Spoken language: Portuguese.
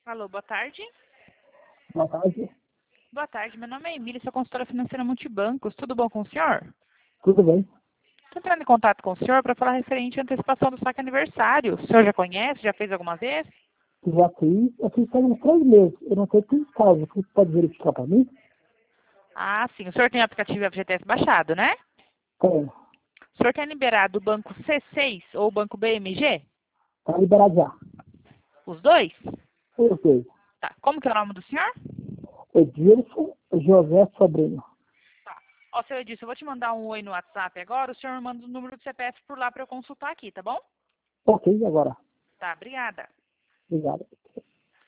Alô, boa tarde. Boa tarde. Boa tarde, meu nome é Emília, sou consultora financeira Multibancos. Tudo bom com o senhor? Tudo bem? Estou entrando em contato com o senhor para falar referente à antecipação do saque aniversário. O senhor já conhece? Já fez alguma vez? Já fiz. Eu fiz faz uns 3 meses. Eu não sei que caso. Você pode verificar para mim? Ah, sim. O senhor tem o aplicativo FGTS baixado, né? Tem. O senhor quer liberar do banco C6 ou o banco BMG? Está liberado já. Os dois? Eu sei. Tá. Como que é o nome do senhor? Edilson José Sobrinho. Tá. Ó, seu Edilson, eu vou te mandar um oi no WhatsApp agora. O senhor me manda o número do CPF por lá para eu consultar aqui, tá bom? Ok, agora. Tá, obrigada. Obrigado.